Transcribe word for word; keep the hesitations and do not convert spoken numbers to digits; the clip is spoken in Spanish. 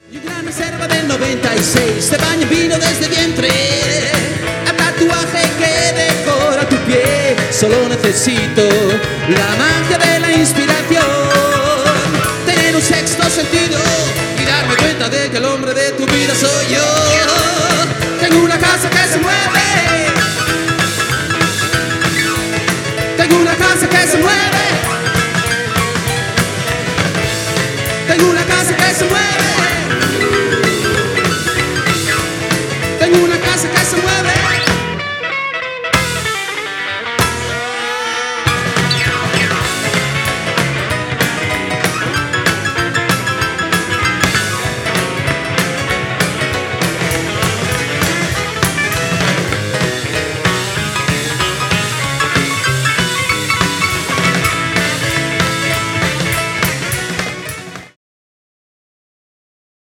Y una reserva del noventa y seis te baña en vino desde vientre. El tatuaje que decora tu pie. Solo necesito la magia de la inspiración. Tener un sexto sentido y darme cuenta de que el hombre de tu